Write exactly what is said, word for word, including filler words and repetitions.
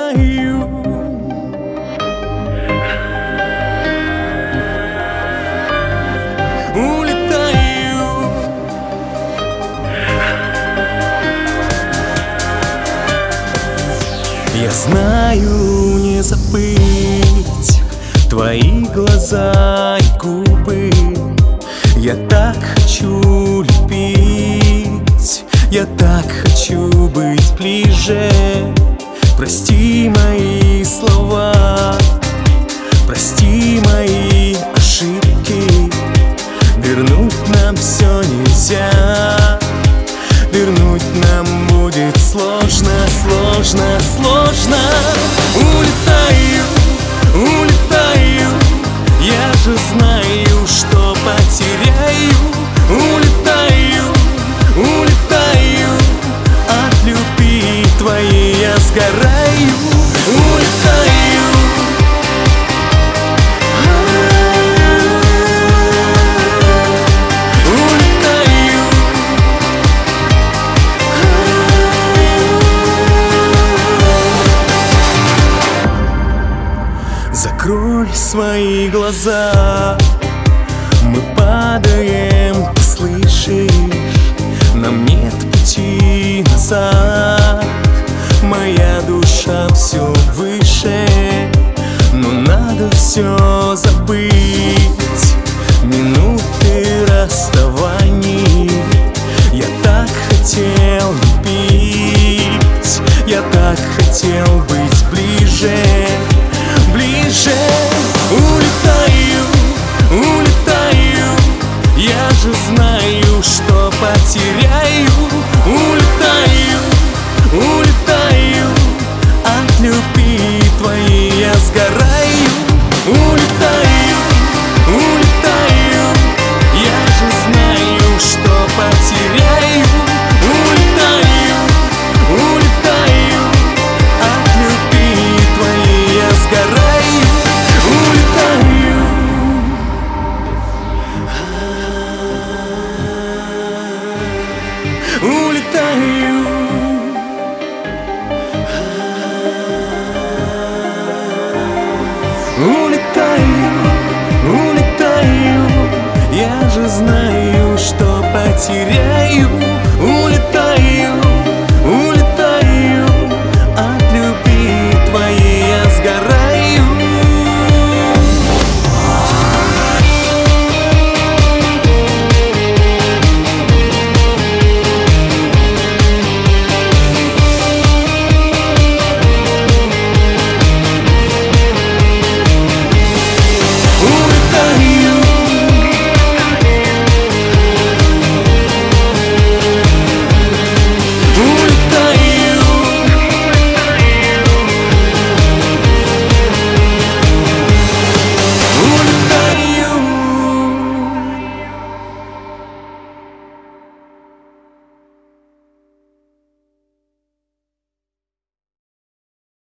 улетаю. Улетаю. Я знаю, не забыть твои глаза и губы. Я так хочу любить, я так хочу быть ближе. Прости мои слова, прости мои ошибки. Вернуть нам все нельзя, вернуть нам будет сложно, сложно, сложно. Улетаю, улетаю, я же знаю, что потеряю. Улетаю, улетаю, от любви твоей я сгораю. Улетаю. Закрой свои глаза, мы падаем, ты слышишь? Нам нет пути назад. Моя душа все выше, но надо все забыть.